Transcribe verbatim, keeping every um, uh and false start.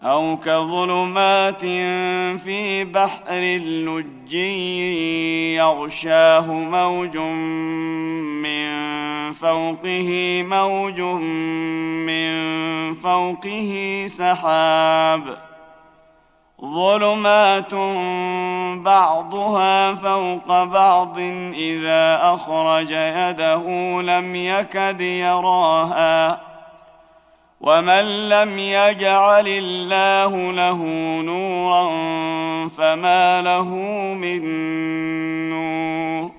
أو كظلمات في بحر لجي يغشاه موج من فوقه موج من فوقه سحاب ظلمات بعضها فوق بعض إذا أخرج يده لم يكد يراها ومن لم يجعل الله له نورا فما له من نور